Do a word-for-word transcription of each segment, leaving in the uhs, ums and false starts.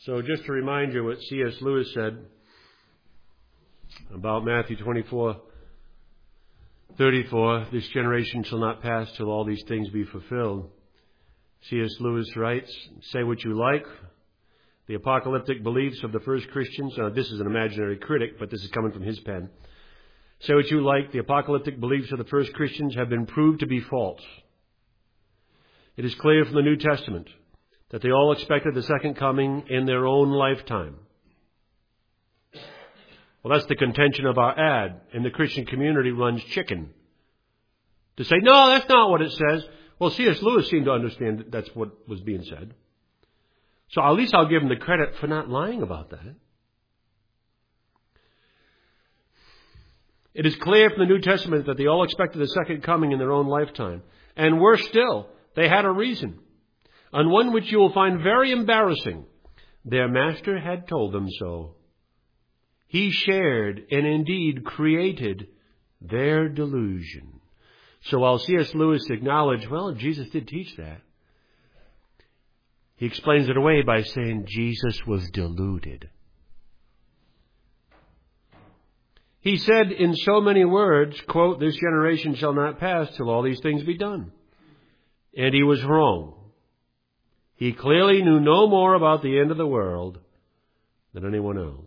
So just to remind you what C S Lewis said about Matthew twenty-four thirty-four, this generation shall not pass till all these things be fulfilled. C S Lewis writes, say what you like. The apocalyptic beliefs of the first Christians, uh, this is an imaginary critic, but this is coming from his pen. Say what you like, the apocalyptic beliefs of the first Christians have been proved to be false. It is clear from the New Testament that they all expected the second coming in their own lifetime. Well, that's the contention of our ad, and the Christian community runs chicken to say, no, that's not what it says. Well, C S Lewis seemed to understand that that's what was being said. So at least I'll give him the credit for not lying about that. It is clear from the New Testament that they all expected the second coming in their own lifetime. And worse still, they had a reason, and one which you will find very embarrassing. Their master had told them so. He shared and indeed created their delusion. So while C S Lewis acknowledged, well, Jesus did teach that, he explains it away by saying Jesus was deluded. He said in so many words, quote, this generation shall not pass till all these things be done. And he was wrong. He clearly knew no more about the end of the world than anyone else.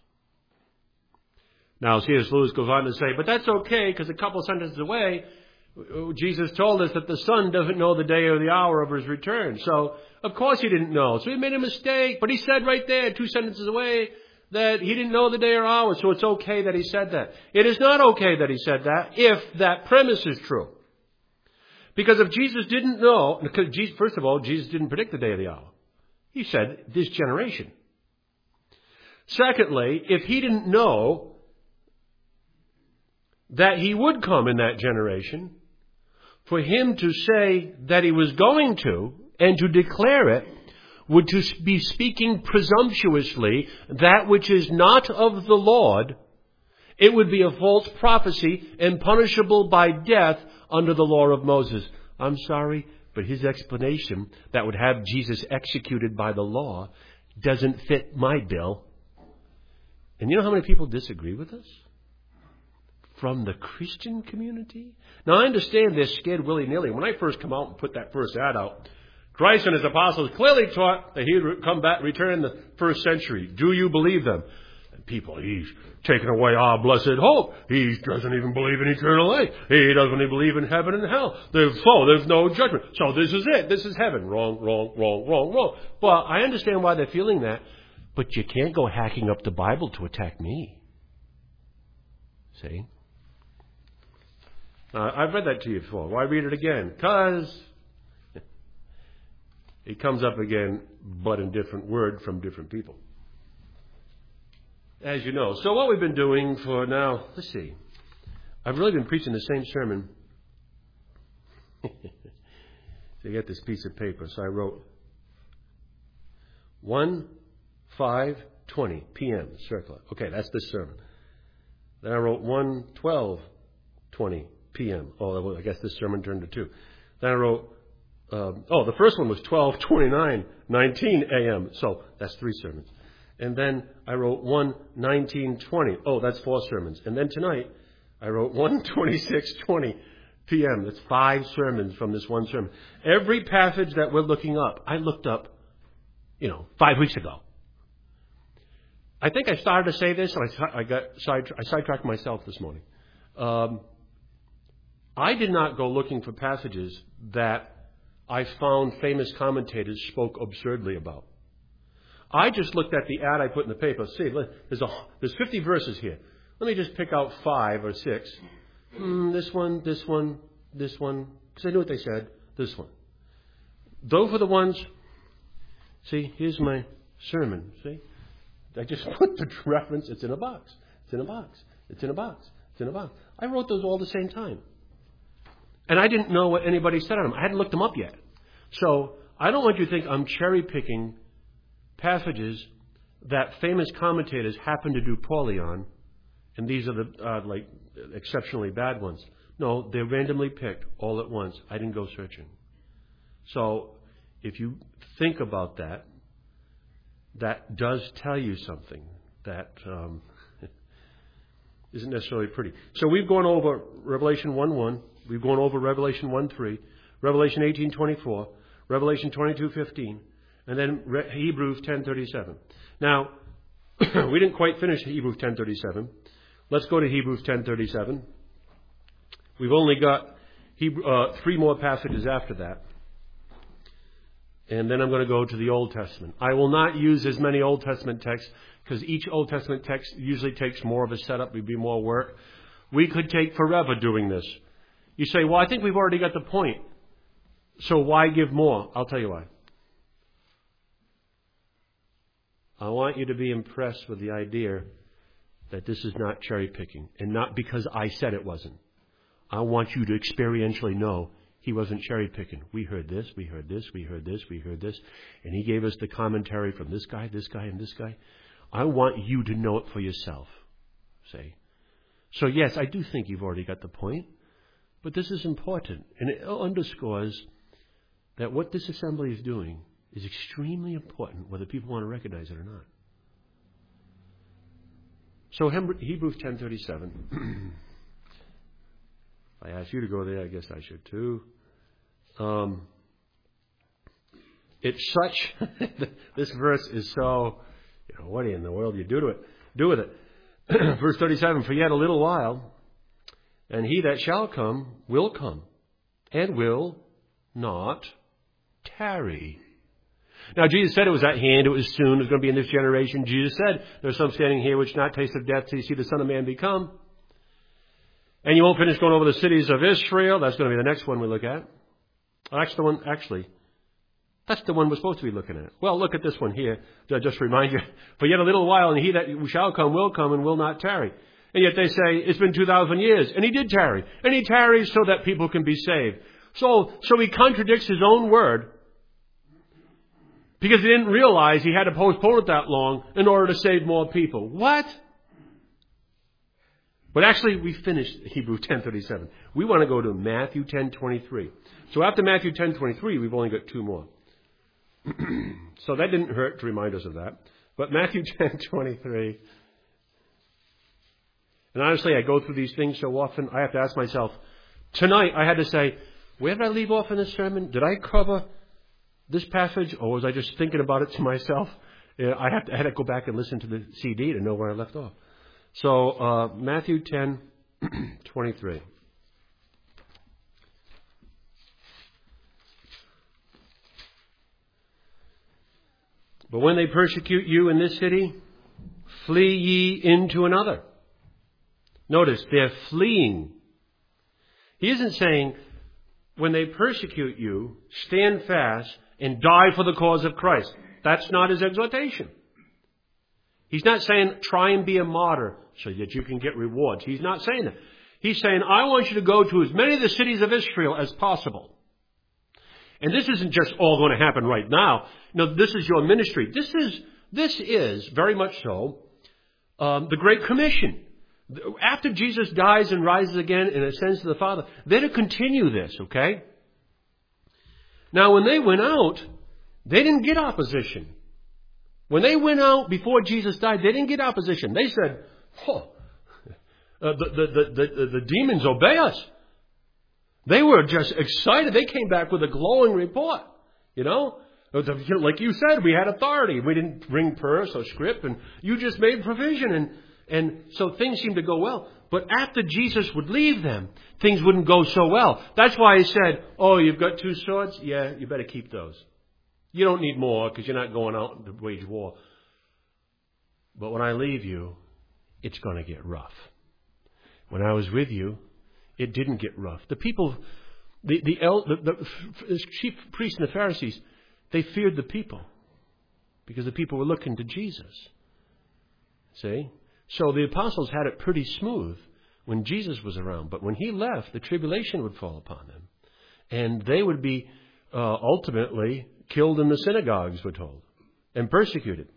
Now, C S Lewis goes on to say, but that's okay, because a couple sentences away, Jesus told us that the Son doesn't know the day or the hour of his return. So, of course he didn't know. So he made a mistake. But he said right there, two sentences away, that he didn't know the day or hour. So it's okay that he said that. It is not okay that he said that if that premise is true. Because if Jesus didn't know, because Jesus, first of all, Jesus didn't predict the day or the hour. He said this generation. Secondly, if he didn't know that he would come in that generation, for him to say that he was going to and to declare it would to be speaking presumptuously that which is not of the Lord. It would be a false prophecy and punishable by death under the law of Moses. I'm sorry, but his explanation that would have Jesus executed by the law doesn't fit my bill. And you know how many people disagree with us? From the Christian community? Now, I understand they're scared willy-nilly. When I first come out and put that first ad out, Christ and his apostles clearly taught that he would come back, return in the first century. Do you believe them? And people, he's taken away our blessed hope. He doesn't even believe in eternal life. He doesn't even believe in heaven and hell. There's, oh, there's no judgment. So this is it. This is heaven. Wrong, wrong, wrong, wrong, wrong. Well, I understand why they're feeling that, but you can't go hacking up the Bible to attack me. See? Uh, I've read that to you before. Why read it again? Because it comes up again, but in different word from different people. As you know. So what we've been doing for now, let's see. I've really been preaching the same sermon. So you get this piece of paper. So I wrote one five twenty p.m. circle. Okay, that's this sermon. Then I wrote one twelve twenty p.m. Oh, I guess this sermon turned to two. Then I wrote, um, oh, the first one was twelve twenty-nine nineteen a.m. So that's three sermons. And then I wrote one nineteen twenty. Oh, that's four sermons. And then tonight I wrote one twenty-six twenty p.m. That's five sermons from this one sermon. Every passage that we're looking up, I looked up, you know, five weeks ago. I think I started to say this, and I, I got side, I sidetracked myself this morning. Um, I did not go looking for passages that I found famous commentators spoke absurdly about. I just looked at the ad I put in the paper. See, there's a, there's fifty verses here. Let me just pick out five or six. Hmm, this one, this one, this one. Because I knew what they said. This one. Those were the ones. See, here's my sermon. See, I just put the reference. It's in a box. It's in a box. It's in a box. It's in a box. I wrote those all at the same time. And I didn't know what anybody said on them. I hadn't looked them up yet. So I don't want you to think I'm cherry picking passages that famous commentators happen to do poorly on, and these are the uh, like exceptionally bad ones. No, they're randomly picked all at once. I didn't go searching. So if you think about that, that does tell you something that um, isn't necessarily pretty. So we've gone over Revelation one one. We've gone over Revelation one three, Revelation eighteen twenty-four, Revelation twenty-two fifteen, and then Re- Hebrews ten thirty-seven. Now, we didn't quite finish Hebrews ten thirty-seven. Let's go to Hebrews ten thirty-seven. We've only got Hebrew, uh, three more passages after that. And then I'm going to go to the Old Testament. I will not use as many Old Testament texts because each Old Testament text usually takes more of a setup. It would be more work. We could take forever doing this. You say, well, I think we've already got the point. So why give more? I'll tell you why. I want you to be impressed with the idea that this is not cherry picking. And not because I said it wasn't. I want you to experientially know he wasn't cherry picking. We heard this, we heard this, we heard this, we heard this. And he gave us the commentary from this guy, this guy, and this guy. I want you to know it for yourself. See? So yes, I do think you've already got the point. But this is important. And it underscores that what this assembly is doing is extremely important, whether people want to recognize it or not. So Hebrews ten thirty-seven. If I ask you to go there, I guess I should too. Um, it's such, this verse is so, you know, what in the world do you do to it? Do with it. Verse thirty-seven, for yet a little while, and he that shall come will come, and will not tarry. Now, Jesus said it was at hand, it was soon, it was going to be in this generation. Jesus said, there's some standing here which not taste of death till you see the Son of Man become. And you won't finish going over the cities of Israel. That's going to be the next one we look at. That's the one, actually, that's the one we're supposed to be looking at. Well, look at this one here. Just to remind you, for yet a little while, and he that shall come will come and will not tarry. And yet they say, it's been two thousand years. And he did tarry. And he tarries so that people can be saved. So, so he contradicts his own word because he didn't realize he had to postpone it that long in order to save more people. What? But actually, we finished Hebrews ten thirty-seven. We want to go to Matthew ten twenty-three. So after Matthew ten twenty-three, we've only got two more. So that didn't hurt to remind us of that. But Matthew ten twenty-three. And honestly, I go through these things so often, I have to ask myself, tonight I had to say, where did I leave off in this sermon? Did I cover this passage, or was I just thinking about it to myself? I, have to, I had to go back and listen to the C D to know where I left off. So, uh, Matthew ten twenty-three. But when they persecute you in this city, flee ye into another. Notice, they're fleeing. He isn't saying, when they persecute you, stand fast and die for the cause of Christ. That's not his exhortation. He's not saying, try and be a martyr so that you can get rewards. He's not saying that. He's saying, I want you to go to as many of the cities of Israel as possible. And this isn't just all going to happen right now. No, this is your ministry. This is, this is very much so, um, the Great Commission. After Jesus dies and rises again and ascends to the Father, they're to continue this, okay? Now, when they went out, they didn't get opposition. When they went out before Jesus died, they didn't get opposition. They said, oh, uh, the, the, the, the, the demons obey us. They were just excited. They came back with a glowing report, you know. Like you said, we had authority. We didn't bring purse or scrip, and you just made provision. And, and so things seemed to go well. But after Jesus would leave them, things wouldn't go so well. That's why he said, oh, you've got two swords? Yeah, you better keep those. You don't need more because you're not going out to wage war. But when I leave you, it's going to get rough. When I was with you, it didn't get rough. The people, the, the, the, the, the chief priests and the Pharisees, they feared the people because the people were looking to Jesus. See? So the apostles had it pretty smooth when Jesus was around. But when he left, the tribulation would fall upon them. And they would be uh, ultimately killed in the synagogues, we're told, and persecuted.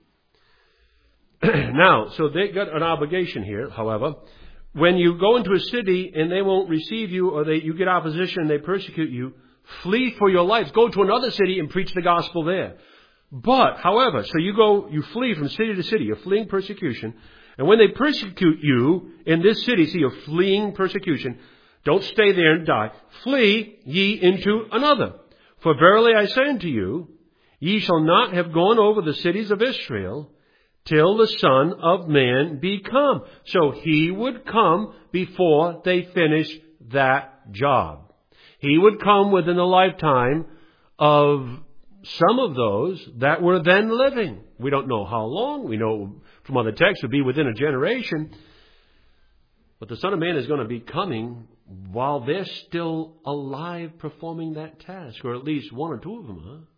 Now, so they got an obligation here, however. When you go into a city and they won't receive you, or they, you get opposition and they persecute you, flee for your lives. Go to another city and preach the gospel there. But, however, so you go, you flee from city to city. You're fleeing persecution. And when they persecute you in this city, see, you're fleeing persecution. Don't stay there and die. Flee ye into another. For verily I say unto you, ye shall not have gone over the cities of Israel till the Son of Man be come. So he would come before they finish that job. He would come within the lifetime of some of those that were then living. We don't know how long. We know from other texts it would be within a generation. But the Son of Man is going to be coming while they're still alive performing that task, or at least one or two of them are.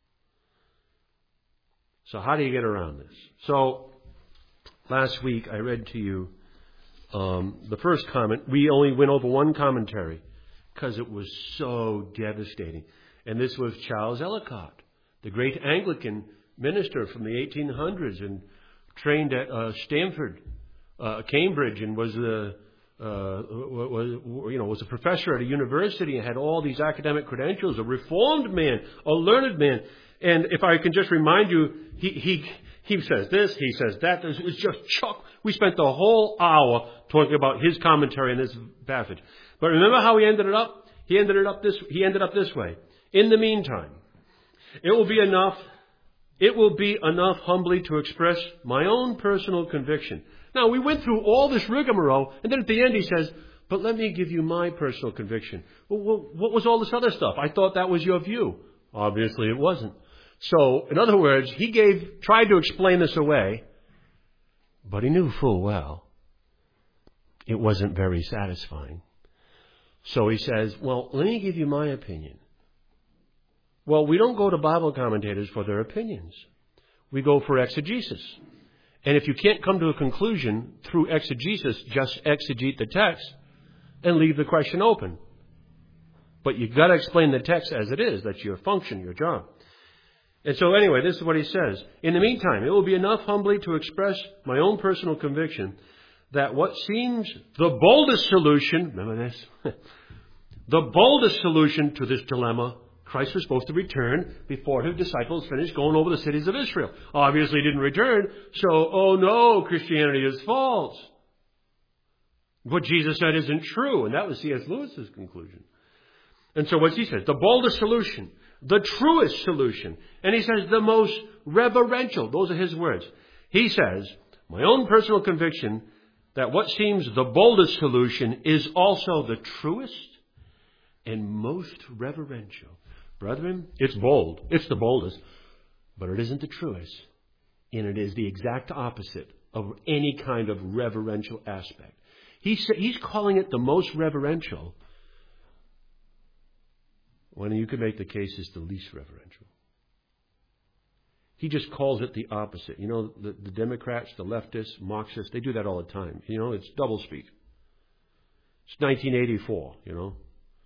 So how do you get around this? So last week I read to you um, the first comment. We only went over one commentary because it was so devastating. And this was Charles Ellicott, the great Anglican minister from the eighteen hundreds and trained at uh, Stanford, uh, Cambridge, and was a uh, was you know was a professor at a university and had all these academic credentials. A reformed man, a learned man. And if I can just remind you, he he he says this, he says that. It was just chock. We spent the whole hour talking about his commentary on this passage. But remember how he ended it up? He ended it up this. He ended up this way. In the meantime, it will be enough. It will be enough humbly to express my own personal conviction. Now, we went through all this rigmarole, and then at the end he says, but let me give you my personal conviction. Well, what was all this other stuff? I thought that was your view. Obviously, it wasn't. So, in other words, he gave, tried to explain this away, but he knew full well it wasn't very satisfying. So he says, well, let me give you my opinion. Well, we don't go to Bible commentators for their opinions. We go for exegesis. And if you can't come to a conclusion through exegesis, just exegete the text and leave the question open. But you've got to explain the text as it is. That's your function, your job. And so anyway, this is what he says. In the meantime, it will be enough humbly to express my own personal conviction that what seems the boldest solution, remember this, the boldest solution to this dilemma, Christ was supposed to return before his disciples finished going over the cities of Israel. Obviously he didn't return, so, oh no, Christianity is false. What Jesus said isn't true, and that was C S Lewis's conclusion. And so what's he says? The boldest solution, the truest solution, and he says the most reverential. Those are his words. He says, my own personal conviction that what seems the boldest solution is also the truest and most reverential. Brethren, it's bold. It's the boldest. But it isn't the truest. And it is the exact opposite of any kind of reverential aspect. He's, he's calling it the most reverential, when you could make the case it's the least reverential. He just calls it the opposite. You know, the, the Democrats, the leftists, Marxists, they do that all the time. You know, it's doublespeak. It's nineteen eighty-four, you know.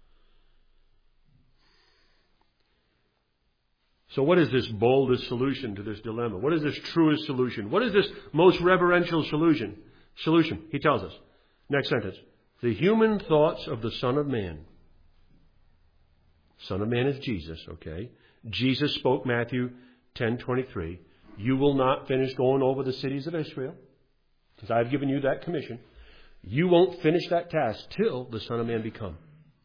So what is this boldest solution to this dilemma? What is this truest solution? What is this most reverential solution? Solution, he tells us. Next sentence. The human thoughts of the Son of Man. Son of Man is Jesus, okay? Jesus spoke Matthew ten twenty-three. You will not finish going over the cities of Israel, because I've given you that commission. You won't finish that task till the Son of Man be come.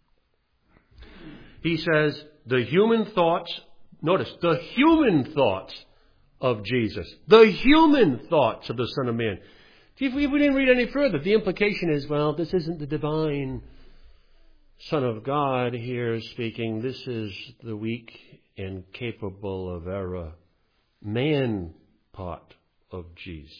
He says, the human thoughts, notice, the human thoughts of Jesus. The human thoughts of the Son of Man. See, if we, if we didn't read any further, the implication is, well, this isn't the divine Son of God here speaking. This is the weak and capable of error man part of Jesus.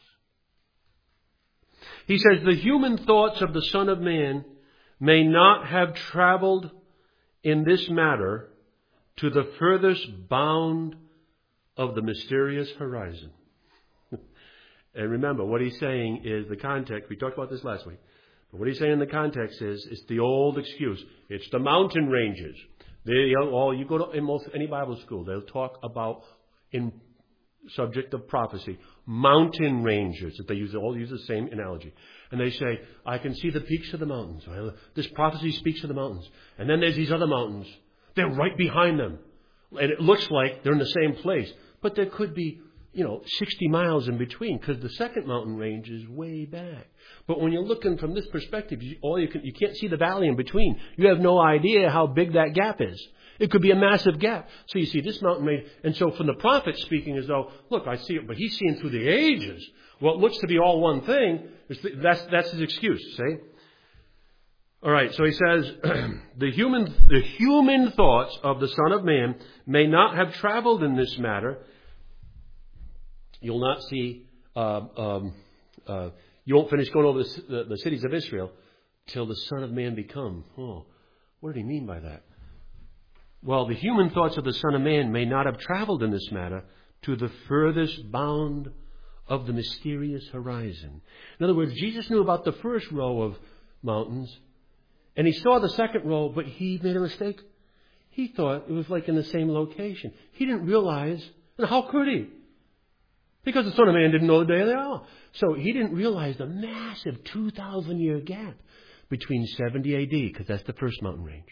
He says, the human thoughts of the Son of Man may not have traveled in this matter to the furthest bound of the mysterious horizon. And remember, what he's saying is the context. We talked about this last week. But what he's saying in the context is, it's the old excuse. It's the mountain ranges. They, you know, all, you go to in most any Bible school, they'll talk about, in subject of prophecy, mountain ranges. That they use, all use the same analogy. And they say, I can see the peaks of the mountains. This prophecy speaks of the mountains. And then there's these other mountains. They're right behind them. And it looks like they're in the same place. But there could be, you know, sixty miles in between because the second mountain range is way back. But when you're looking from this perspective, you, all you can, you can't see the valley in between. You have no idea how big that gap is. It could be a massive gap. So you see this mountain range. And so from the prophet speaking as though, look, I see it, but he's seeing through the ages. What looks to be all one thing, that's, that's his excuse, see? All right, so he says, the human, the human thoughts of the Son of Man may not have traveled in this matter. You'll not see, uh, um, uh, you won't finish going over the, the, the cities of Israel till the Son of Man become. Oh, what did he mean by that? Well, the human thoughts of the Son of Man may not have traveled in this matter to the furthest bound of the mysterious horizon. In other words, Jesus knew about the first row of mountains, and he saw the second row, but he made a mistake. He thought it was like in the same location. He didn't realize, and how could he? Because the Son of Man didn't know the day of the hour. So he didn't realize the massive two thousand year gap between seventy A D, because that's the first mountain range,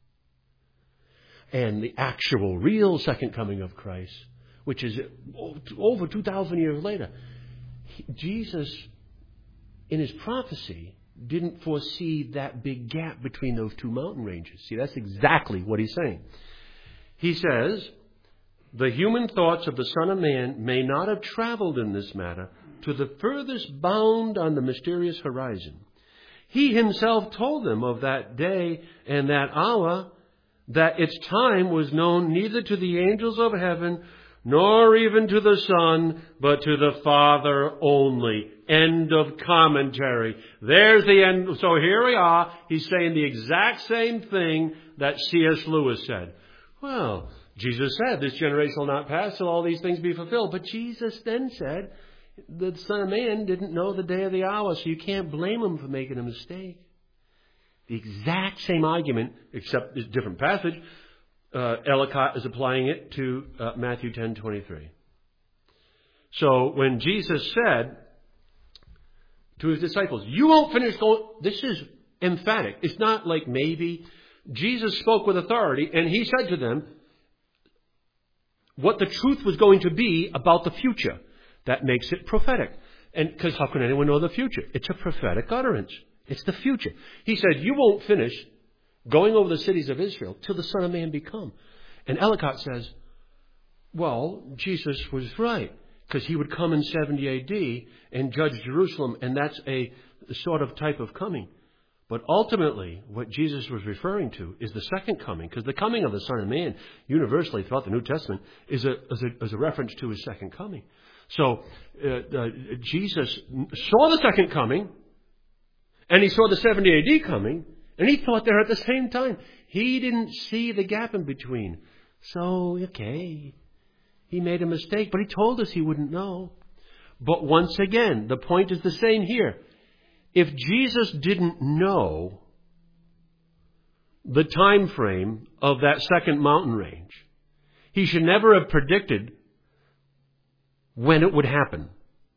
and the actual, real second coming of Christ, which is over two thousand years later. He, Jesus, in his prophecy, didn't foresee that big gap between those two mountain ranges. See, that's exactly what he's saying. He says, the human thoughts of the Son of Man may not have traveled in this matter to the furthest bound on the mysterious horizon. He himself told them of that day and that hour, that its time was known neither to the angels of heaven, nor even to the Son, but to the Father only. End of commentary. There's the end. So here we are. He's saying the exact same thing that C S Lewis said. Well, Jesus said, this generation will not pass till all these things be fulfilled. But Jesus then said, the Son of Man didn't know the day or the hour, so you can't blame him for making a mistake. The exact same argument, except it's a different passage. Uh, Ellicott is applying it to uh, Matthew ten twenty-three. So when Jesus said to his disciples, you won't finish going, this is emphatic. It's not like maybe. Jesus spoke with authority, and he said to them what the truth was going to be about the future. That makes it prophetic. And because how can anyone know the future? It's a prophetic utterance. It's the future. He said, you won't finish going over the cities of Israel till the Son of Man be come. And Ellicott says, well, Jesus was right, because he would come in seventy A D and judge Jerusalem, and that's a sort of type of coming. But ultimately, what Jesus was referring to is the second coming, because the coming of the Son of Man, universally throughout the New Testament, is a, is a, is a reference to his second coming. So uh, uh, Jesus saw the second coming, and he saw the seventy A D coming, and he thought they were at the same time. He didn't see the gap in between. So, okay, he made a mistake, but he told us he wouldn't know. But once again, the point is the same here. If Jesus didn't know the time frame of that second mountain range, he should never have predicted when it would happen.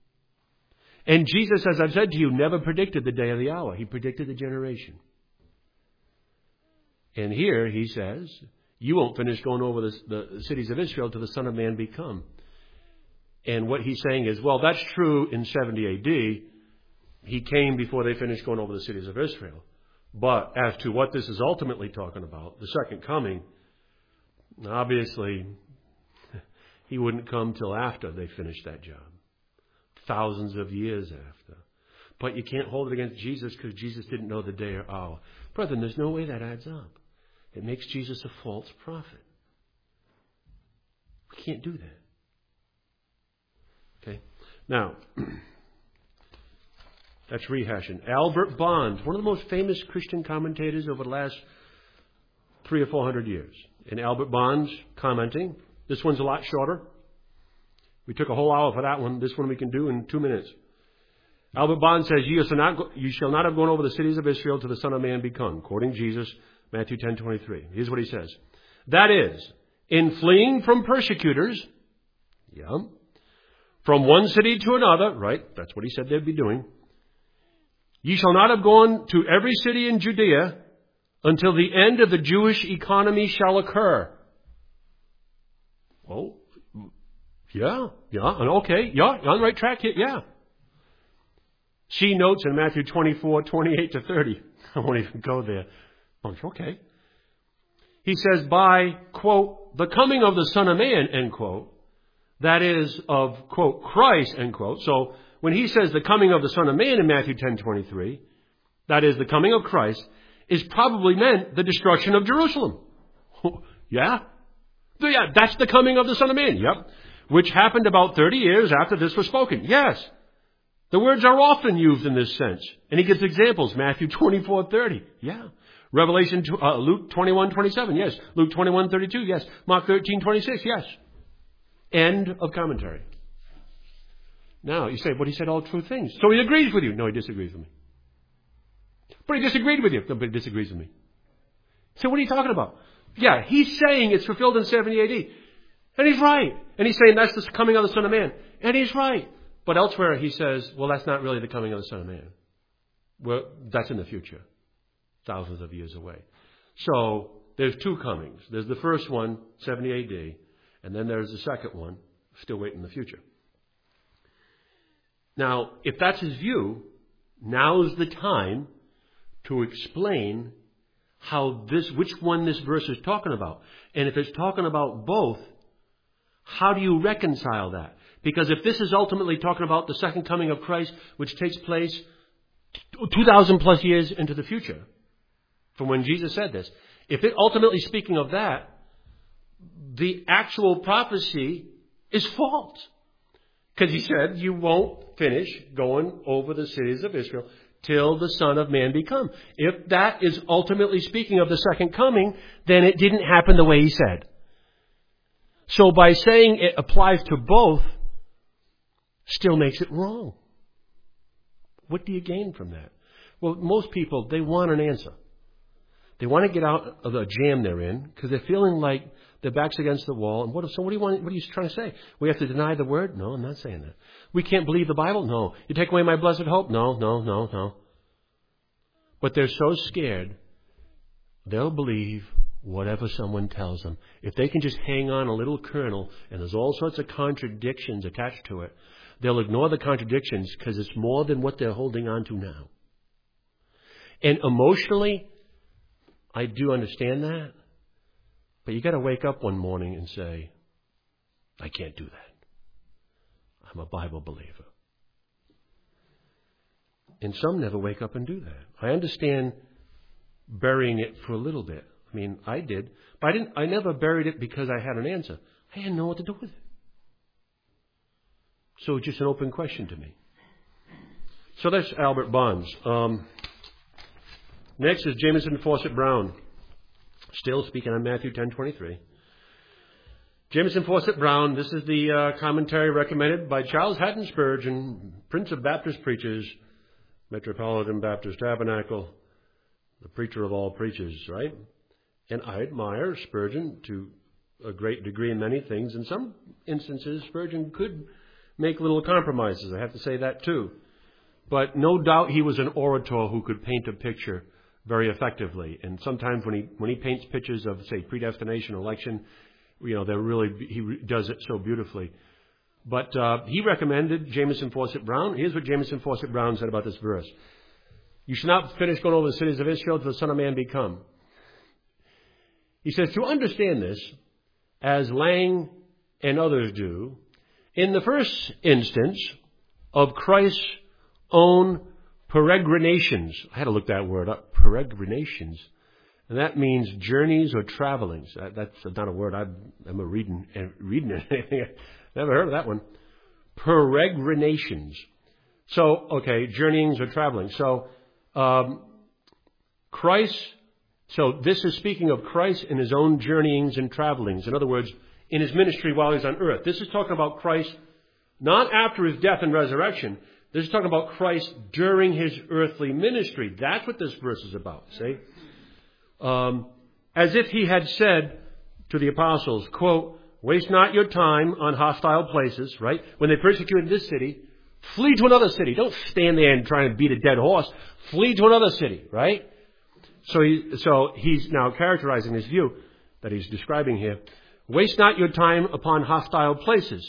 And Jesus, as I've said to you, never predicted the day or the hour. He predicted the generation. And here he says, you won't finish going over the, the cities of Israel till the Son of Man be come. And what he's saying is, well, that's true in seventy A D. He came before they finished going over the cities of Israel. But as to what this is ultimately talking about, the second coming, obviously, he wouldn't come till after they finished that job. Thousands of years after. But you can't hold it against Jesus because Jesus didn't know the day or hour. Brethren, there's no way that adds up. It makes Jesus a false prophet. We can't do that. Okay? Now, that's rehashing. Albert Bonds, one of the most famous Christian commentators over the last three or four hundred years. And Albert Bonds commenting. This one's a lot shorter. We took a whole hour for that one. This one we can do in two minutes. Albert Bond says, you shall not, go, you shall not have gone over the cities of Israel till the Son of Man be come. Quoting Jesus, Matthew ten twenty-three. Here's what he says. That is, in fleeing from persecutors, yeah, from one city to another, right, that's what he said they'd be doing. Ye shall not have gone to every city in Judea until the end of the Jewish economy shall occur. Well, Yeah, yeah, and okay, yeah, you're on the right track here, yeah. She notes in Matthew twenty-four, twenty-eight to thirty. I won't even go there. Okay. He says, by, quote, the coming of the Son of Man, end quote, that is of, quote, Christ, end quote. So when he says the coming of the Son of Man in Matthew ten twenty-three, that is the coming of Christ, is probably meant the destruction of Jerusalem. Yeah? Yeah, that's the coming of the Son of Man. Yep. Which happened about thirty years after this was spoken. Yes. The words are often used in this sense. And he gives examples. Matthew twenty-four thirty. Yeah. Revelation, uh, Luke twenty-one twenty-seven. Yes. Luke twenty-one thirty-two. Yes. Mark thirteen twenty-six. Yes. End of commentary. Now, you say, but he said all true things. So he agrees with you. No, he disagrees with me. But he disagreed with you. No, but he disagrees with me. So what are you talking about? Yeah, he's saying it's fulfilled in seventy A D. And he's right. And he's saying that's the coming of the Son of Man. And he's right. But elsewhere he says, well, that's not really the coming of the Son of Man. Well, that's in the future. Thousands of years away. So there's two comings. There's the first one, seventy A D. And then there's the second one, still waiting in the future. Now, if that's his view, now's the time to explain how this, which one this verse is talking about. And if it's talking about both, how do you reconcile that? Because if this is ultimately talking about the second coming of Christ, which takes place two thousand plus years into the future, from when Jesus said this, if it ultimately speaking of that, the actual prophecy is false. Because he said, you won't finish going over the cities of Israel till the Son of Man be come. If that is ultimately speaking of the second coming, then it didn't happen the way he said. So by saying it applies to both, still makes it wrong. What do you gain from that? Well, most people, they want an answer. They want to get out of the jam they're in because they're feeling like their back's against the wall. And what, so what do you want? What are you trying to say? We have to deny the word? No, I'm not saying that. We can't believe the Bible? No. You take away my blessed hope? No, no, no, no. But they're so scared, they'll believe whatever someone tells them. If they can just hang on a little kernel, and there's all sorts of contradictions attached to it, they'll ignore the contradictions because it's more than what they're holding on to now. And emotionally, I do understand that. But you got to wake up one morning and say, I can't do that. I'm a Bible believer. And some never wake up and do that. I understand burying it for a little bit. I mean, I did. But I didn't. I never buried it because I had an answer. I didn't know what to do with it. So it's just an open question to me. So that's Albert Bonds. Um, next is Jameson Fawcett Brown. Still speaking on Matthew ten twenty-three. Jameson Fawcett Brown, this is the uh, commentary recommended by Charles Haddon Spurgeon, Prince of Baptist Preachers, Metropolitan Baptist Tabernacle, the preacher of all preachers, right? And I admire Spurgeon to a great degree in many things. In some instances, Spurgeon could make little compromises. I have to say that too. But no doubt he was an orator who could paint a picture very effectively. And sometimes when he when he paints pictures of, say, predestination, election, you know, they're really, he does it so beautifully. But uh, he recommended Jameson Fawcett Brown. Here's what Jameson Fawcett Brown said about this verse. You should not finish going over the cities of Israel till the Son of Man be come. He says, to understand this, as Lang and others do, in the first instance of Christ's own peregrinations. I had to look that word up, peregrinations. And that means journeys or travelings. That, that's not a word I'm, I'm a reading, reading it. Never heard of that one. Peregrinations. So, okay, journeyings or traveling. So, um, Christ, so this is speaking of Christ in his own journeyings and travelings. In other words, in his ministry while he's on earth. This is talking about Christ not after his death and resurrection. This is talking about Christ during his earthly ministry. That's what this verse is about, see? Um, as if he had said to the apostles, quote, waste not your time on hostile places, right? When they persecuted this city, flee to another city. Don't stand there and try and beat a dead horse. Flee to another city, right? So, he, so he's now characterizing his view that he's describing here. Waste not your time upon hostile places,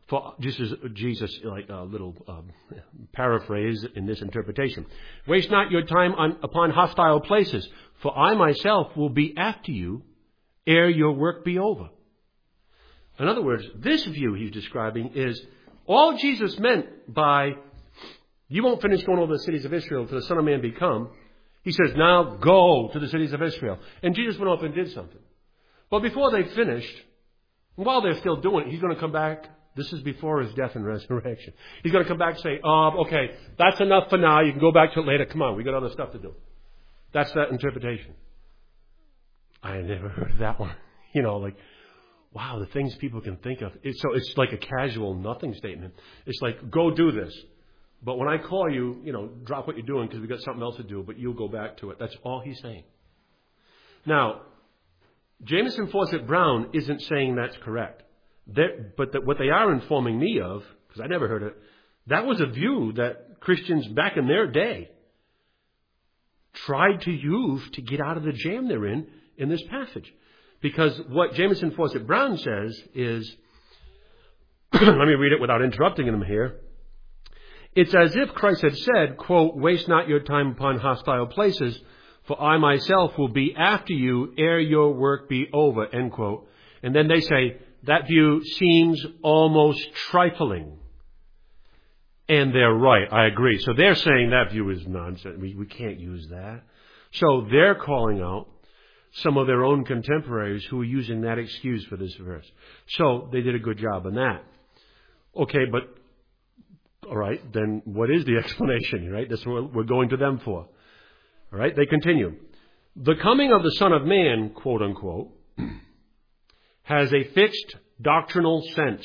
For just as Jesus, like a little um, paraphrase in this interpretation. Waste not your time on, upon hostile places, for I myself will be after you ere your work be over. In other words, this view he's describing is all Jesus meant by, you won't finish going over the cities of Israel till the Son of Man be come. He says, now go to the cities of Israel. And Jesus went off and did something. But before they finished, while they're still doing it, he's going to come back. This is before his death and resurrection. He's going to come back and say, um, okay, that's enough for now. You can go back to it later. Come on, we got other stuff to do. That's that interpretation. I had never heard of that one. You know, like, wow, the things people can think of. It's, so it's like a casual nothing statement. It's like, go do this. But when I call you, you know, drop what you're doing because we've got something else to do, but you'll go back to it. That's all he's saying. Now, Jameson Fawcett Brown isn't saying that's correct. They're, but the, what they are informing me of, because I never heard it, that was a view that Christians back in their day tried to use to get out of the jam they're in in this passage. Because what Jameson Fawcett Brown says is, let me read it without interrupting him here. It's as if Christ had said, quote, waste not your time upon hostile places, for I myself will be after you ere your work be over, end quote. And then they say, that view seems almost trifling. And they're right, I agree. So they're saying that view is nonsense. We, we can't use that. So they're calling out some of their own contemporaries who are using that excuse for this verse. So they did a good job on that. Okay, but, all right, then what is the explanation, right? That's what we're going to them for. All right, they continue. The coming of the Son of Man, quote unquote, has a fixed doctrinal sense.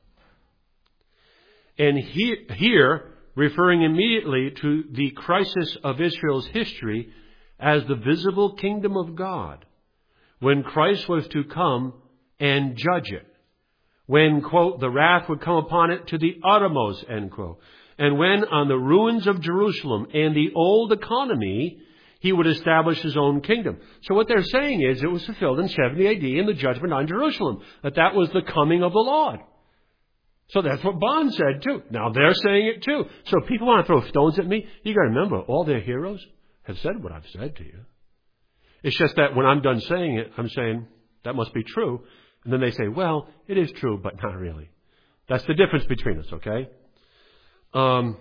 And he, here, referring immediately to the crisis of Israel's history as the visible kingdom of God, when Christ was to come and judge it. When, quote, the wrath would come upon it to the uttermost, end quote. And when on the ruins of Jerusalem and the old economy, he would establish his own kingdom. So what they're saying is it was fulfilled in seventy A D in the judgment on Jerusalem. That that was the coming of the Lord. So that's what Bond said too. Now they're saying it too. So people want to throw stones at me. You got to remember, all their heroes have said what I've said to you. It's just that when I'm done saying it, I'm saying that must be true. And then they say, well, it is true, but not really. That's the difference between us, okay? Um,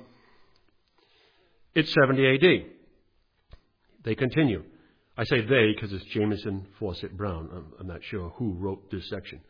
it's seventy A D. They continue. I say they because it's Jameson Fawcett Brown. I'm, I'm not sure who wrote this section.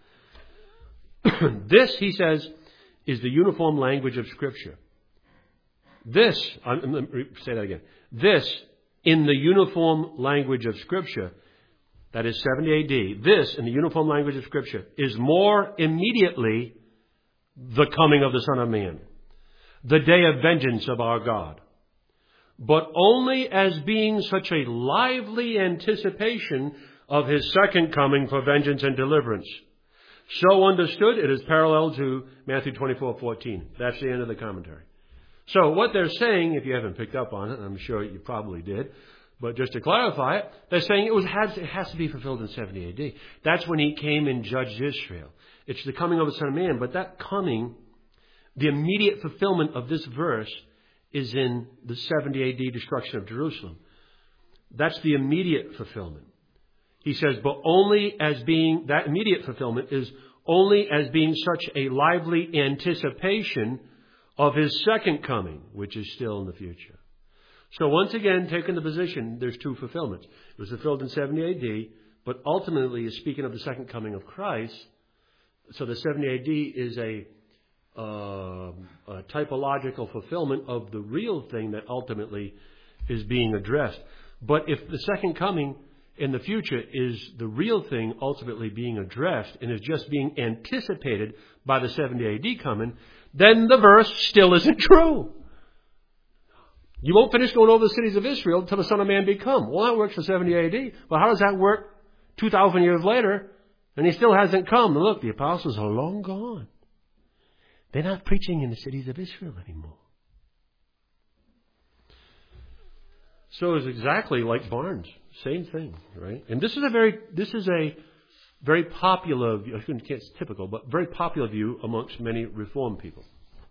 This, he says, is the uniform language of Scripture. This, I'm, let me say that again. This, in the uniform language of Scripture, that is seventy A D, this, in the uniform language of Scripture, is more immediately the coming of the Son of Man, the day of vengeance of our God, but only as being such a lively anticipation of his second coming for vengeance and deliverance. So understood, it is parallel to Matthew twenty-four fourteen. That's the end of the commentary. So what they're saying, if you haven't picked up on it, and I'm sure you probably did, but just to clarify it, they're saying it was has, it has to be fulfilled in seventy A D. That's when he came and judged Israel. It's the coming of the Son of Man, but that coming, the immediate fulfillment of this verse is in the seventy A D destruction of Jerusalem. That's the immediate fulfillment. He says, but only as being, that immediate fulfillment is only as being such a lively anticipation of his second coming, which is still in the future. So once again, taking the position, there's two fulfillments. It was fulfilled in seventy A D, but ultimately is speaking of the second coming of Christ. So the seventy A D is a, uh, a typological fulfillment of the real thing that ultimately is being addressed. But if the second coming in the future is the real thing ultimately being addressed and is just being anticipated by the seventy A D coming, then the verse still isn't true. You won't finish going over the cities of Israel until the Son of Man be come. Well, that works for seventy A D. Well, how does that work two thousand years later and he still hasn't come? And look, the apostles are long gone. They're not preaching in the cities of Israel anymore. So it's exactly like Barnes. Same thing, right? And this is a very, this is a very popular view, I shouldn't say it's typical, but very popular view amongst many Reformed people.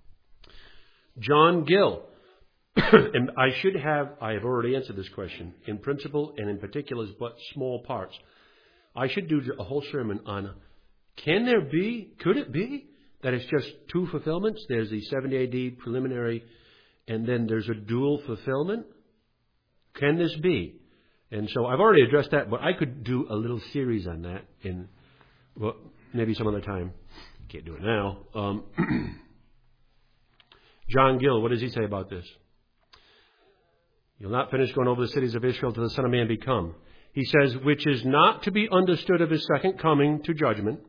John Gill, and I should have, I have already answered this question, in principle and in particulars, but small parts. I should do a whole sermon on, can there be, could it be, that it's just two fulfillments? There's the seventy A D preliminary, and then there's a dual fulfillment? Can this be? And so I've already addressed that, but I could do a little series on that in, well, maybe some other time. Can't do it now. Um, John Gill, what does he say about this? You'll not finish going over the cities of Israel till the Son of Man be come. He says, which is not to be understood of his second coming to judgment,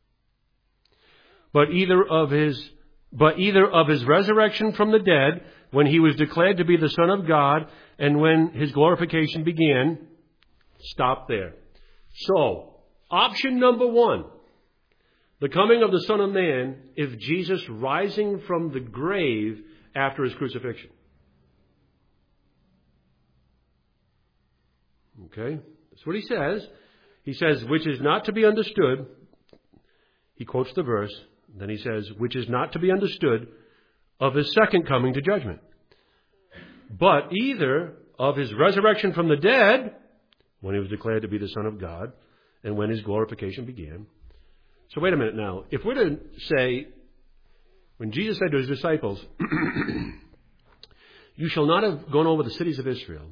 but either of his, but either of his resurrection from the dead, when he was declared to be the Son of God, and when his glorification began. Stop there. So, option number one, the coming of the Son of Man, is Jesus rising from the grave after his crucifixion. Okay, that's what he says. He says, which is not to be understood. He quotes the verse. Then he says, which is not to be understood of his second coming to judgment, but either of his resurrection from the dead, when he was declared to be the Son of God, and when his glorification began. So wait a minute now. If we're to say, when Jesus said to his disciples, you shall not have gone over the cities of Israel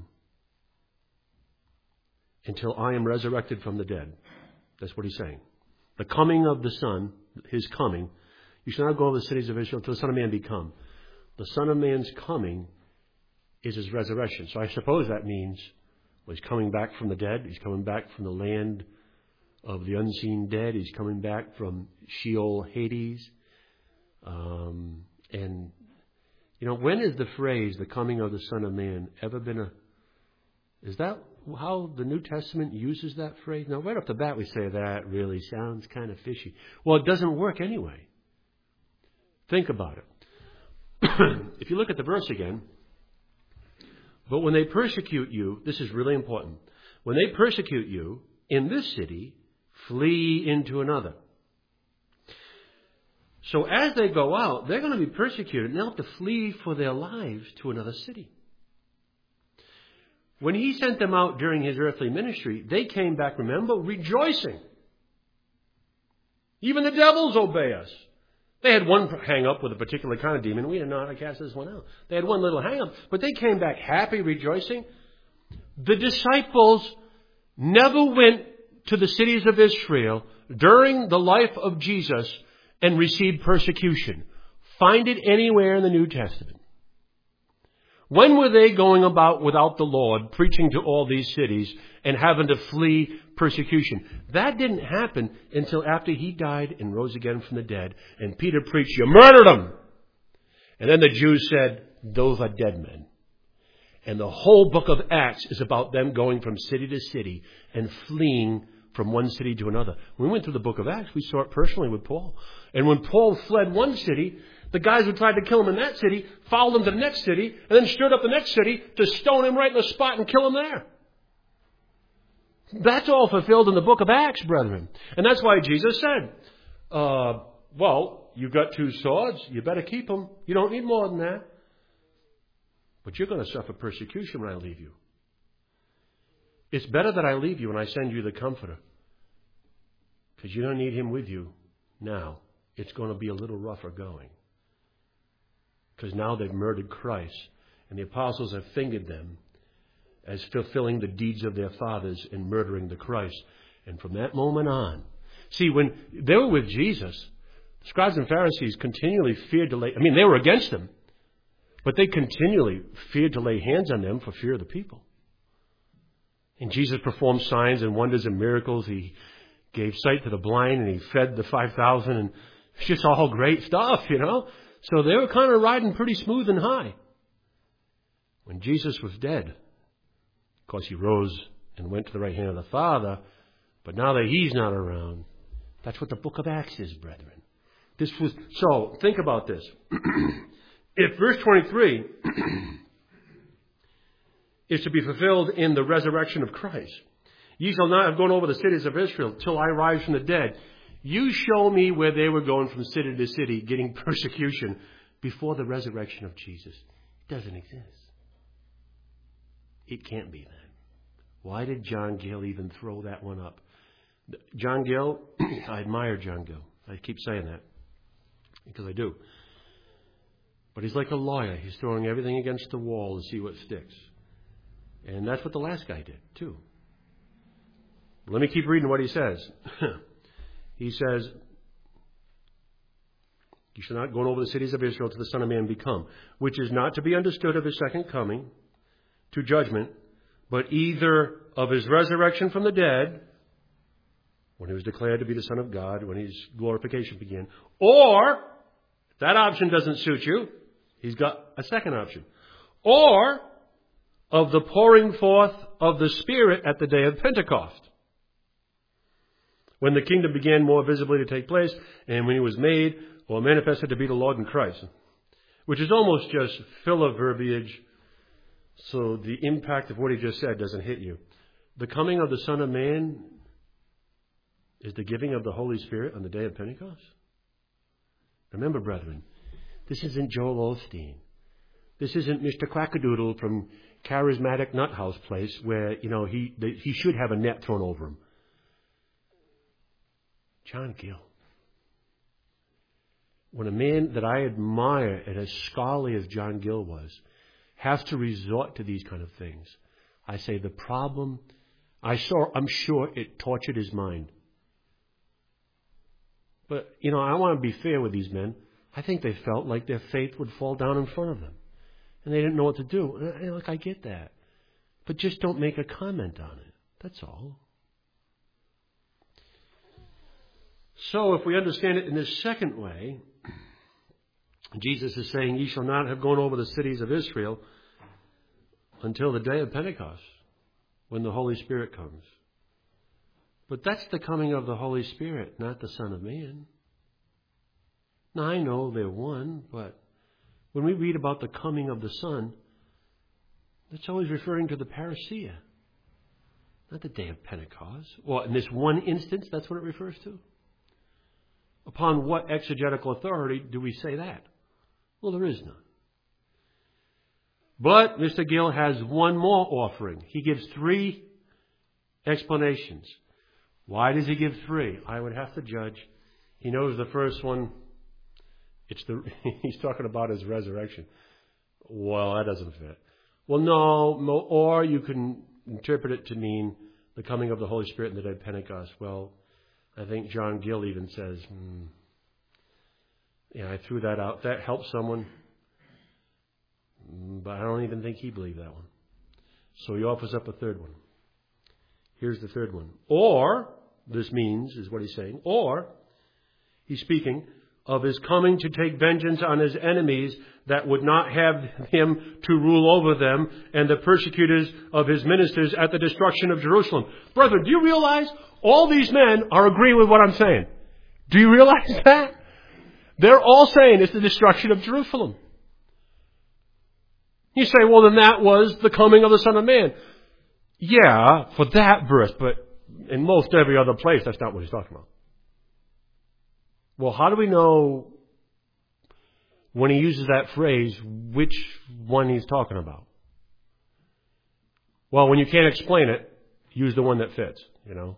until I am resurrected from the dead. That's what he's saying. The coming of the Son, his coming, you shall not go over the cities of Israel until the Son of Man be come. The Son of Man's coming is his resurrection. So I suppose that means, well, he's coming back from the dead. He's coming back from the land of the unseen dead. He's coming back from Sheol, Hades. Um, and, you know, when is the phrase, the coming of the Son of Man, ever been a... Is that how the New Testament uses that phrase? Now, right off the bat, we say that really sounds kind of fishy. Well, it doesn't work anyway. Think about it. If you look at the verse again, but when they persecute you, this is really important. When they persecute you in this city, flee into another. So as they go out, they're going to be persecuted and they'll have to flee for their lives to another city. When he sent them out during his earthly ministry, they came back, remember, rejoicing. Even the devils obey us. They had one hang up with a particular kind of demon. We didn't know how to cast this one out. They had one little hang up, but they came back happy, rejoicing. The disciples never went to the cities of Israel during the life of Jesus and received persecution. Find it anywhere in the New Testament. When were they going about without the Lord, preaching to all these cities and having to flee persecution? That didn't happen until after he died and rose again from the dead. And Peter preached, you murdered him. And then the Jews said, those are dead men. And the whole book of Acts is about them going from city to city and fleeing from one city to another. When we went through the book of Acts, we saw it personally with Paul. And when Paul fled one city, the guys who tried to kill him in that city followed him to the next city and then stirred up the next city to stone him right in the spot and kill him there. That's all fulfilled in the book of Acts, brethren. And that's why Jesus said, uh, well, you've got two swords. You better keep them. You don't need more than that. But you're going to suffer persecution when I leave you. It's better that I leave you and I send you the Comforter. Because you don't need him with you now. It's going to be a little rougher going. Because now they've murdered Christ. And the apostles have fingered them as fulfilling the deeds of their fathers in murdering the Christ. And from that moment on, see, when they were with Jesus, the scribes and Pharisees continually feared to lay, I mean, they were against them, but they continually feared to lay hands on them for fear of the people. And Jesus performed signs and wonders and miracles. He gave sight to the blind and he fed the five thousand, and it's just all great stuff, you know. So they were kind of riding pretty smooth and high. When Jesus was dead, of course, he rose and went to the right hand of the Father. But now that he's not around, that's what the book of Acts is, brethren. This was, so think about this. If verse twenty-three is to be fulfilled in the resurrection of Christ, Ye shall not have gone over the cities of Israel till I rise from the dead. You show me where they were going from city to city, getting persecution before the resurrection of Jesus. It doesn't exist. It can't be that. Why did John Gill even throw that one up? John Gill, I admire John Gill. I keep saying that because I do. But he's like a lawyer. He's throwing everything against the wall to see what sticks. And that's what the last guy did, too. Let me keep reading what he says. He says, you shall not go over the cities of Israel till the Son of Man be come, which is not to be understood of his second coming to judgment, but either of his resurrection from the dead, when he was declared to be the Son of God, when his glorification began, or, if that option doesn't suit you, he's got a second option, or of the pouring forth of the Spirit at the day of Pentecost, when the kingdom began more visibly to take place, and when he was made or manifested to be the Lord in Christ, which is almost just filler verbiage, so the impact of what he just said doesn't hit you. The coming of the Son of Man is the giving of the Holy Spirit on the day of Pentecost. Remember, brethren, this isn't Joel Osteen. This isn't Mister Quackadoodle from Charismatic Nut House Place where, you know, he he should have a net thrown over him. John Gill. When a man that I admire and as scholarly as John Gill was has to resort to these kind of things, I say the problem, I saw, I'm sure it tortured his mind. But, you know, I want to be fair with these men. I think they felt like their faith would fall down in front of them. And they didn't know what to do. And look, I get that. But just don't make a comment on it. That's all. So if we understand it in this second way, Jesus is saying, ye shall not have gone over the cities of Israel until the day of Pentecost, when the Holy Spirit comes. But that's the coming of the Holy Spirit, not the Son of Man. Now, I know they're one, but when we read about the coming of the Son, that's always referring to the parousia, not the day of Pentecost. Well, in this one instance, that's what it refers to. Upon what exegetical authority do we say that? Well, there is none. But Mister Gill has one more offering. He gives three explanations. Why does he give three? I would have to judge. He knows the first one, it's the he's talking about his resurrection. Well, that doesn't fit. Well, no, no, or you can interpret it to mean the coming of the Holy Spirit in the day of Pentecost. Well, I think John Gill even says, hmm, yeah, I threw that out. That helps someone. But I don't even think he believed that one. So he offers up a third one. Here's the third one. Or, this means, is what he's saying, or, he's speaking of his coming to take vengeance on his enemies that would not have him to rule over them, and the persecutors of his ministers at the destruction of Jerusalem. Brethren, do you realize all these men are agreeing with what I'm saying? Do you realize that? They're all saying it's the destruction of Jerusalem. You say, well, then that was the coming of the Son of Man. Yeah, for that verse, but in most every other place, that's not what he's talking about. Well, how do we know when he uses that phrase which one he's talking about? Well, when you can't explain it, use the one that fits, you know.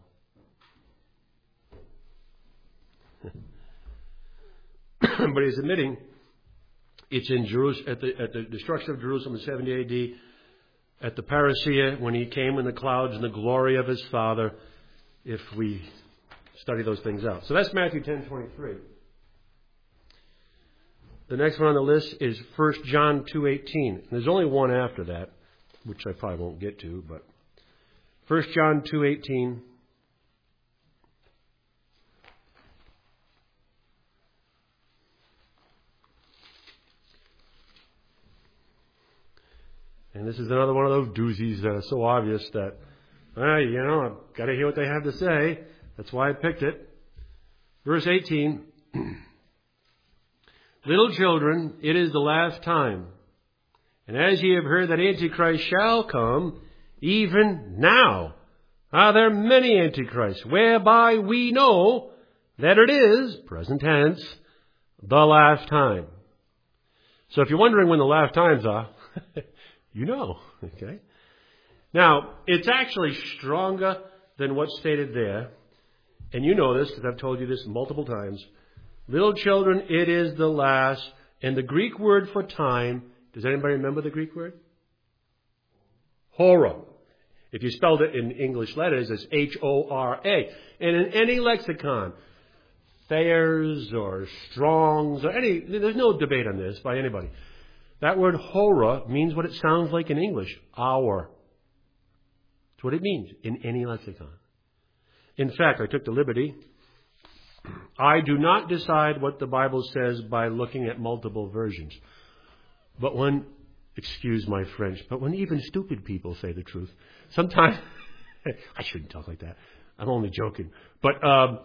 But he's admitting it's in Jerusalem, at the, at the destruction of Jerusalem in seventy A D, at the parousia, when he came in the clouds in the glory of his Father, if we study those things out. So that's Matthew ten twenty-three. The next one on the list is First John two eighteen. There's only one after that, which I probably won't get to, but First John two eighteen. And this is another one of those doozies that are so obvious that, well, you know, I've got to hear what they have to say. That's why I picked it. Verse eighteen. Little children, it is the last time. And as ye have heard that Antichrist shall come, even now Are there many antichrists, whereby we know that it is, present tense, the last time. So if you're wondering when the last times are, you know, okay? Now, it's actually stronger than what's stated there. And you know this because I've told you this multiple times. Little children, it is the last. And the Greek word for time, does anybody remember the Greek word? Hora. If you spelled it in English letters, it's H O R A. And in any lexicon, Thayer's or Strong's or any, there's no debate on this by anybody. That word hora means what it sounds like in English, hour. That's what it means in any lexicon. In fact, I took the liberty. I do not decide what the Bible says by looking at multiple versions. But when, excuse my French, but when even stupid people say the truth, sometimes, I shouldn't talk like that. I'm only joking. But, um,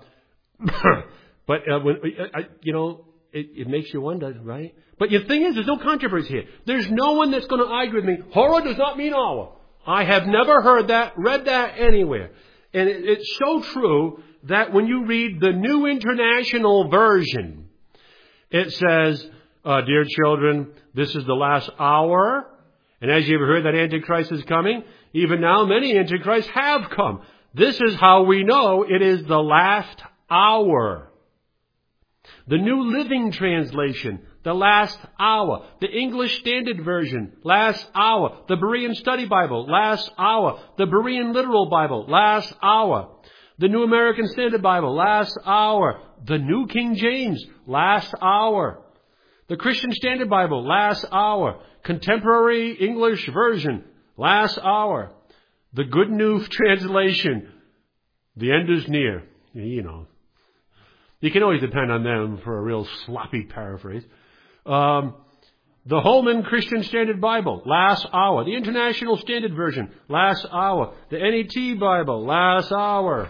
but uh, when, I, you know, it, it makes you wonder, right? But the thing is, there's no controversy here. There's no one that's going to argue with me. Hora does not mean hour. I have never heard that, read that anywhere. And it, it's so true that when you read the New International Version, it says, uh, dear children, this is the last hour. And as you've heard that Antichrist is coming, even now many Antichrists have come. This is how we know it is the last hour. The New Living Translation, the last hour. The English Standard Version, last hour. The Berean Study Bible, last hour. The Berean Literal Bible, last hour. The New American Standard Bible, last hour. The New King James, last hour. The Christian Standard Bible, last hour. Contemporary English Version, last hour. The Good News Translation, the end is near. You know. You can always depend on them for a real sloppy paraphrase. Um, the Holman Christian Standard Bible, last hour. The International Standard Version, last hour. The N E T Bible, last hour.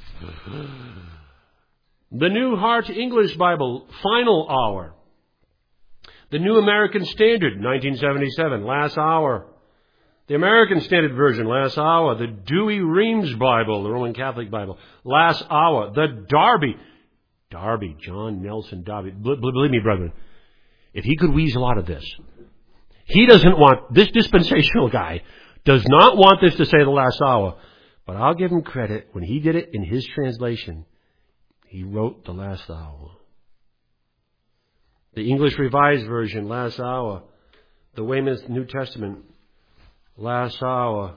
The New Heart English Bible, final hour. The New American Standard, nineteen seventy-seven, last hour. The American Standard Version, last hour. The Douay-Rheims Bible, the Roman Catholic Bible, last hour. The Darby, Darby, John Nelson Darby. Believe me, brethren, if he could weasel out of this, he doesn't want, this dispensational guy does not want this to say the last hour. But I'll give him credit. When he did it in his translation, he wrote the last hour. The English Revised Version, last hour. The Weymouth New Testament, last hour.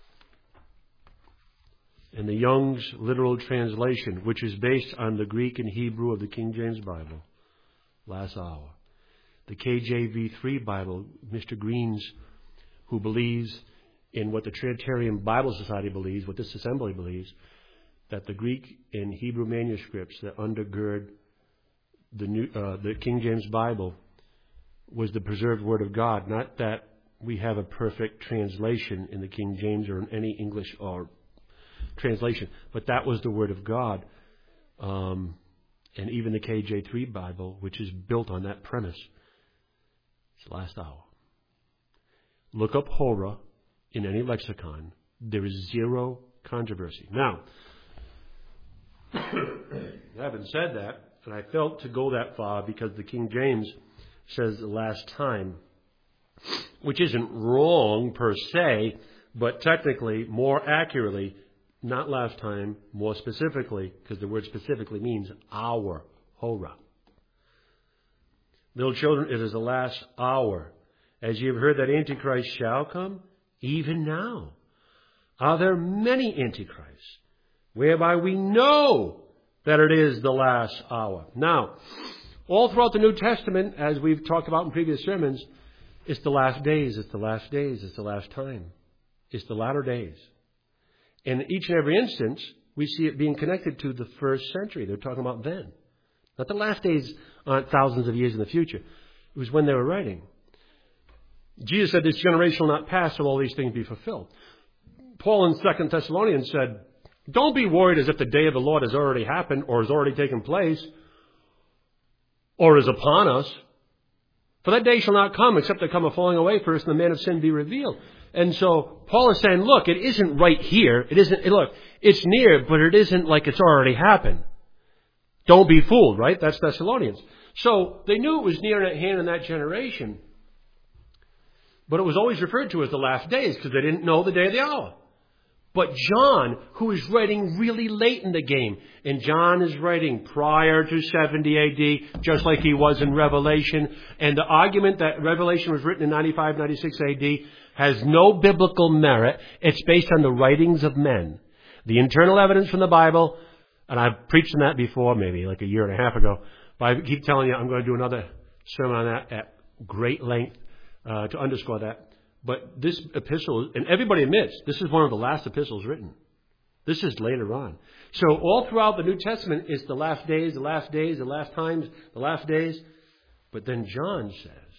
And the Young's Literal Translation, which is based on the Greek and Hebrew of the King James Bible, last hour. The K J V three Bible, Mister Green's, who believes in what the Trinitarian Bible Society believes, what this assembly believes, that the Greek and Hebrew manuscripts that undergird the, New, uh, the King James Bible was the preserved Word of God, not that we have a perfect translation in the King James or in any English or translation, but that was the Word of God. Um, and even the K J three Bible, which is built on that premise, it's the last hour. Look up Hora in any lexicon. There is zero controversy. Now, having said that, and I felt to go that far because the King James says the last time, which isn't wrong per se, but technically, more accurately, not last time, more specifically, because the word specifically means hour, hora. Little children, it is the last hour. As you have heard that Antichrist shall come, even now are there many antichrists, whereby we know that it is the last hour. Now, all throughout the New Testament, as we've talked about in previous sermons, it's the last days, it's the last days, it's the last time. It's the latter days. In each and every instance, we see it being connected to the first century. They're talking about then. Not the last days aren't thousands of years in the future. It was when they were writing. Jesus said, this generation will not pass till all these things be fulfilled. Paul in Second Thessalonians said, don't be worried as if the day of the Lord has already happened or has already taken place or is upon us. For that day shall not come except there come a falling away first and the man of sin be revealed. And so Paul is saying, look, it isn't right here. It isn't, look, it's near, but it isn't like it's already happened. Don't be fooled, right? That's Thessalonians. So they knew it was near at hand in that generation. But it was always referred to as the last days because they didn't know the day or the hour. But John, who is writing really late in the game, and John is writing prior to seventy A D, just like he was in Revelation. And the argument that Revelation was written in ninety-five, ninety-six A D has no biblical merit. It's based on the writings of men. The internal evidence from the Bible, and I've preached on that before, maybe like a year and a half ago, but I keep telling you I'm going to do another sermon on that at great length uh, to underscore that. But this epistle, and everybody admits, this is one of the last epistles written. This is later on. So all throughout the New Testament is the last days, the last days, the last times, the last days. But then John says,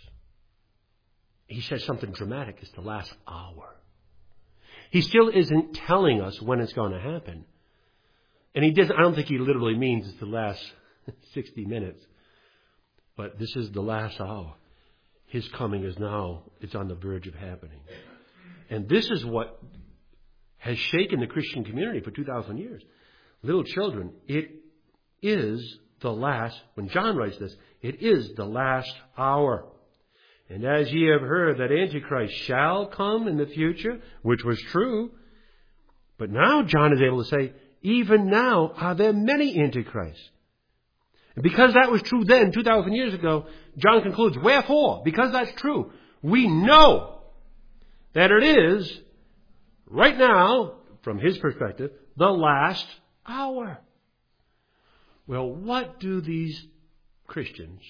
he says something dramatic. It's the last hour. He still isn't telling us when it's going to happen. And he doesn't, I don't think he literally means it's the last sixty minutes. But this is the last hour. His coming is now, it's on the verge of happening. And this is what has shaken the Christian community for two thousand years. Little children, it is the last, when John writes this, it is the last hour. And as ye have heard that Antichrist shall come in the future, which was true, but now John is able to say, even now are there many Antichrists. And because that was true then, two thousand years ago, John concludes, wherefore, because that's true, we know that it is, right now, from his perspective, the last hour. Well, what do these Christians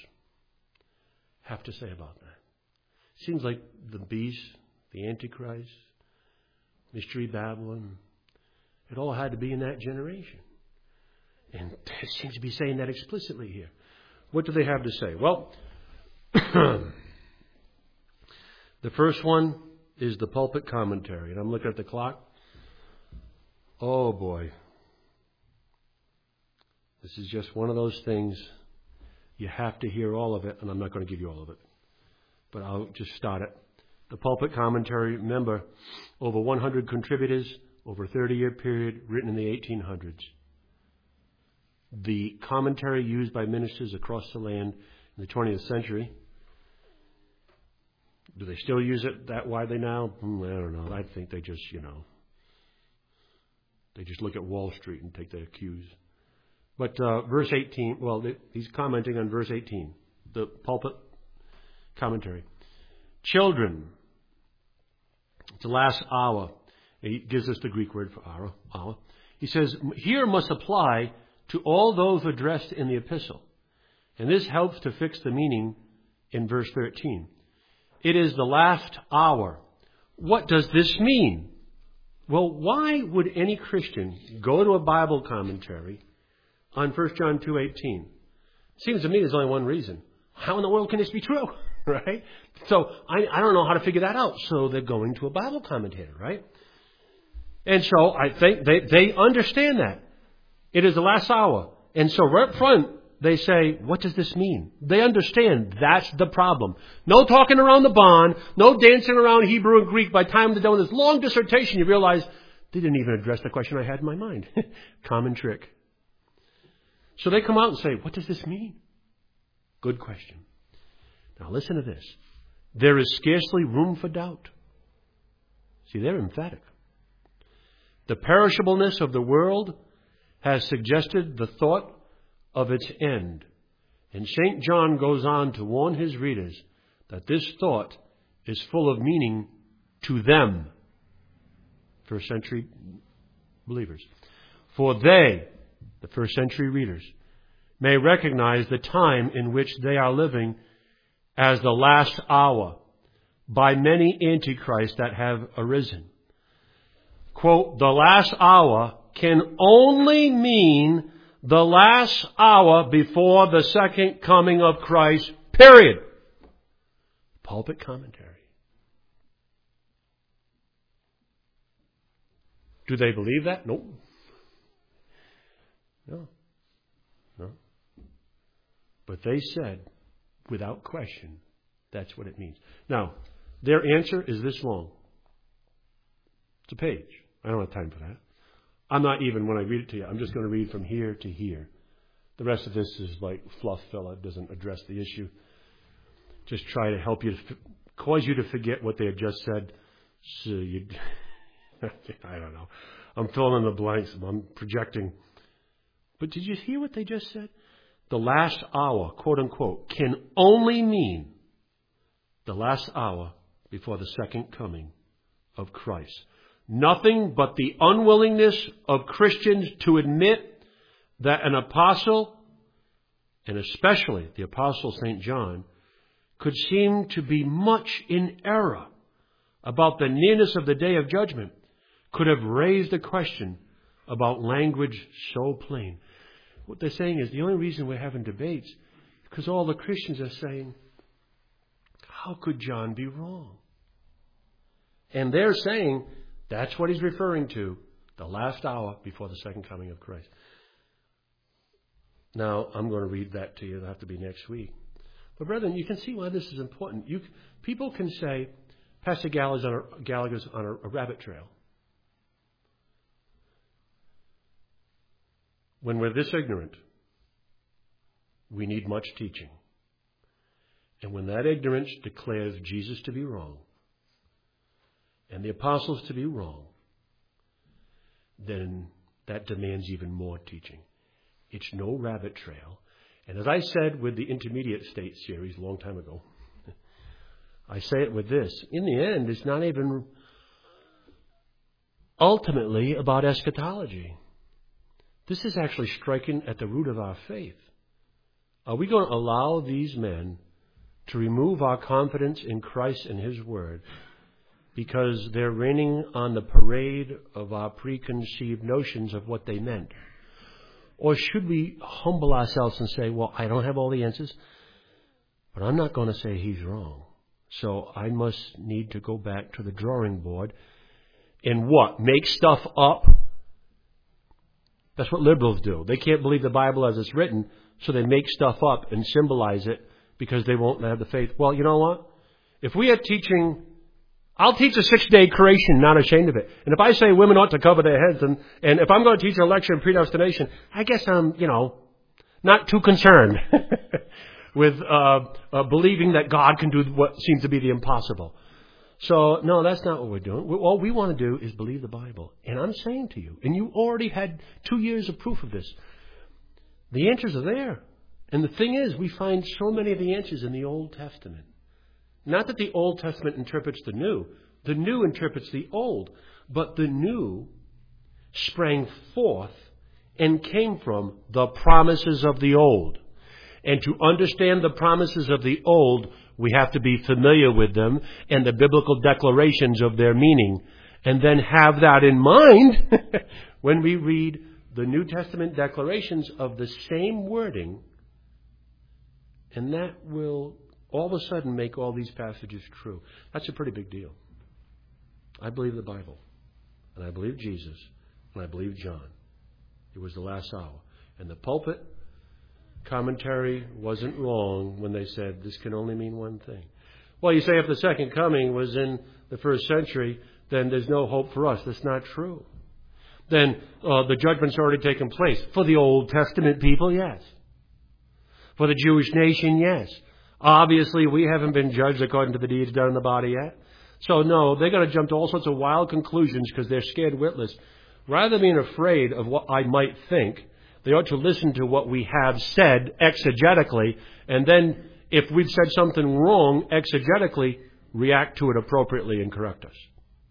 have to say about that? Seems like the beast, the Antichrist, Mystery Babylon, it all had to be in that generation. And it seems to be saying that explicitly here. What do they have to say? Well, the first one is the pulpit commentary. And I'm looking at the clock. Oh, boy. This is just one of those things. You have to hear all of it, and I'm not going to give you all of it. But I'll just start it. The pulpit commentary, remember, over one hundred contributors, over a thirty-year period, written in the eighteen hundreds. The commentary used by ministers across the land in the twentieth century. Do they still use it that widely now? Hmm, I don't know. I think they just, you know, they just look at Wall Street and take their cues. But uh, verse eighteen, well, he's commenting on verse eighteen, the pulpit commentary. Children, it's the last hour. He gives us the Greek word for hour. hour. He says, here must apply to all those addressed in the epistle. And this helps to fix the meaning in verse thirteen. It is the last hour. What does this mean? Well, why would any Christian go to a Bible commentary on First John two eighteen? Seems to me there's only one reason. How in the world can this be true? Right? So I, I don't know how to figure that out. So they're going to a Bible commentator, right? And so I think they, they understand that. It is the last hour. And so right up front, they say, what does this mean? They understand that's the problem. No talking around the barn, no dancing around Hebrew and Greek. By the time they're done with this long dissertation, you realize they didn't even address the question I had in my mind. Common trick. So they come out and say, what does this mean? Good question. Now listen to this. There is scarcely room for doubt. See, they're emphatic. The perishableness of the world has suggested the thought of its end. And Saint John goes on to warn his readers that this thought is full of meaning to them, first century believers. For they, the first century readers, may recognize the time in which they are living as the last hour by many antichrists that have arisen. Quote, the last hour can only mean the last hour before the second coming of Christ, period. Pulpit commentary. Do they believe that? Nope. No. No. But they said, without question, that's what it means. Now, their answer is this long. It's a page. I don't have time for that. I'm not even, when I read it to you, I'm just going to read from here to here. The rest of this is like fluff filler. It doesn't address the issue. Just try to help you, to f- cause you to forget what they had just said. So you, I don't know. I'm filling in the blanks. I'm projecting. But did you hear what they just said? The last hour, quote unquote, can only mean the last hour before the second coming of Christ. Nothing but the unwillingness of Christians to admit that an apostle, and especially the apostle Saint John, could seem to be much in error about the nearness of the day of judgment, could have raised a question about language so plain. What they're saying is the only reason we're having debates is because all the Christians are saying, how could John be wrong? And they're saying that's what he's referring to, the last hour before the second coming of Christ. Now, I'm going to read that to you. It'll have to be next week. But brethren, you can see why this is important. You, people can say, Pastor Gallagher's on a, Gallagher's on a, a rabbit trail. When we're this ignorant, we need much teaching. And when that ignorance declares Jesus to be wrong, and the apostles to be wrong, then that demands even more teaching. It's no rabbit trail. And as I said with the Intermediate State series a long time ago, I say it with this. In the end, it's not even ultimately about eschatology. This is actually striking at the root of our faith. Are we going to allow these men to remove our confidence in Christ and His Word because they're raining on the parade of our preconceived notions of what they meant? Or should we humble ourselves and say, well, I don't have all the answers, but I'm not going to say he's wrong. So I must need to go back to the drawing board and what? Make stuff up? That's what liberals do. They can't believe the Bible as it's written, so they make stuff up and symbolize it because they won't have the faith. Well, you know what? If we are teaching, I'll teach a six-day creation, not ashamed of it. And if I say women ought to cover their heads, and, and if I'm going to teach a lecture on predestination, I guess I'm, you know, not too concerned with uh, uh, believing that God can do what seems to be the impossible. So, no, that's not what we're doing. We, all we want to do is believe the Bible. And I'm saying to you, and you already had two years of proof of this, the answers are there. And the thing is, we find so many of the answers in the Old Testament. Not that the Old Testament interprets the New. The New interprets the Old. But the New sprang forth and came from the promises of the Old. And to understand the promises of the Old, we have to be familiar with them and the biblical declarations of their meaning. And then have that in mind when we read the New Testament declarations of the same wording. And that will all of a sudden make all these passages true. That's a pretty big deal. I believe the Bible. And I believe Jesus. And I believe John. It was the last hour. And the pulpit commentary wasn't wrong when they said this can only mean one thing. Well, you say if the second coming was in the first century, then there's no hope for us. That's not true. Then uh, the judgment's already taken place. For the Old Testament people, yes. For the Jewish nation, yes. Obviously, we haven't been judged according to the deeds done in the body yet. So, no, they're going to jump to all sorts of wild conclusions because they're scared witless. Rather than being afraid of what I might think, they ought to listen to what we have said exegetically, and then if we've said something wrong exegetically, react to it appropriately and correct us.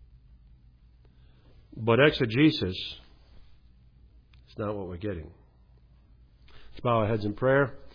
But exegesis is not what we're getting. Let's bow our heads in prayer.